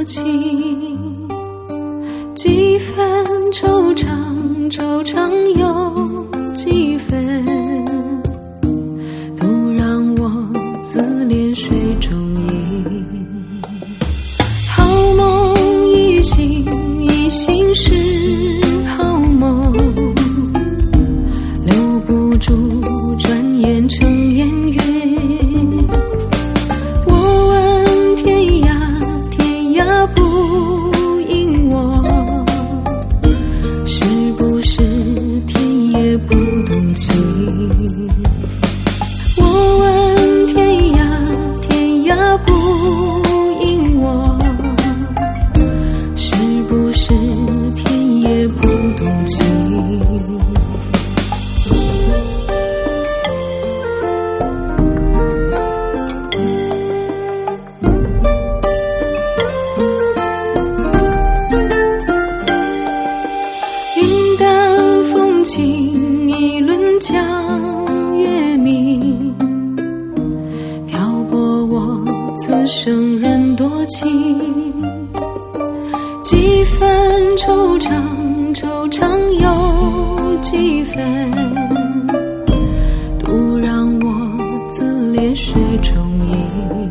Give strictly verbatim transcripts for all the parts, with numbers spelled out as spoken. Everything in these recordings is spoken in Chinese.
情，几分惆怅，惆怅有几分，都让我自怜水中影。好梦一醒，一醒是好梦，留不住，转眼成烟云。我问天涯，天涯不应我，是不是天也不动情？我问天涯，天涯不应我，是不是天也不动情？云淡风轻，一轮江月明，漂泊我此生人多情。几分惆怅，惆怅有几分，都让我自怜水中影。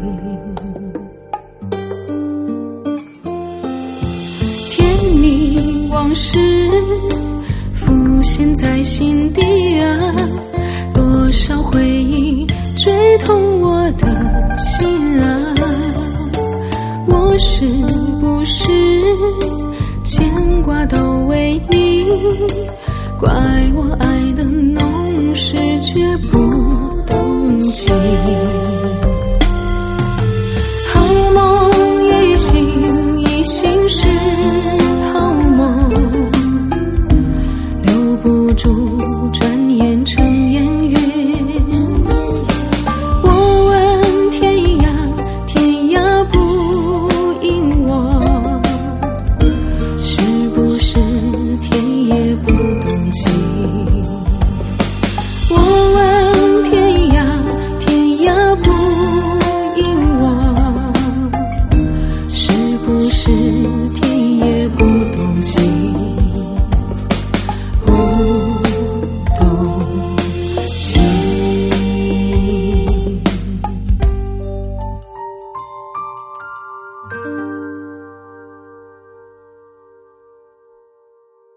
甜蜜往事浮现在心底啊，多少回忆追痛我的心啊，我是不是牵挂都为你？怪我爱的浓时却不动情。好梦一醒，一醒是好梦，留不住，转